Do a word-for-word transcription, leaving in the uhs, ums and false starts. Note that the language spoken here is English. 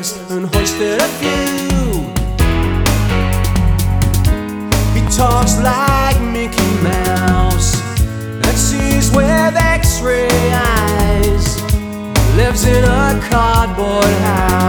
skies and hoisted a few. He talks like Mickey Mouse and sees with X-ray eyes. Lives in a cardboard house.